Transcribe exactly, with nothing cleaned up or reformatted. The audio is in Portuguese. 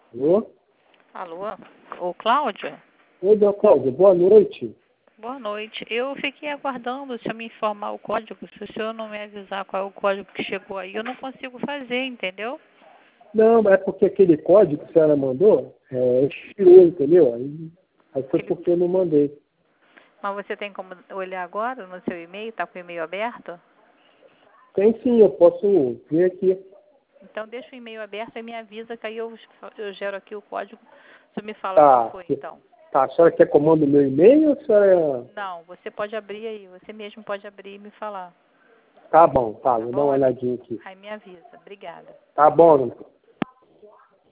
Alô? Alô? Ô, Cláudio? Oi, Dona Cláudia, boa noite. Boa noite. Eu fiquei aguardando o senhor me informar o código. Se o senhor não me avisar qual é o código que chegou aí, eu não consigo fazer, entendeu? Não, é porque aquele código que a senhora mandou é, expirou, entendeu? Aí, aí foi Aquele- porque eu não mandei. Mas você tem como olhar agora no seu e-mail? Está com o e-mail aberto? Tem sim, eu posso ver aqui. Então deixa o e-mail aberto e me avisa que aí eu, eu gero aqui o código. O senhor me fala Tá, qual foi, então. tá. A senhora quer comando o meu e-mail ou a senhora... Não, você pode abrir aí. Você mesmo pode abrir e me falar. Tá bom, tá, Tá vou dar uma bom? olhadinha aqui. Aí me avisa. Obrigada. Tá bom, Dona Cláudia.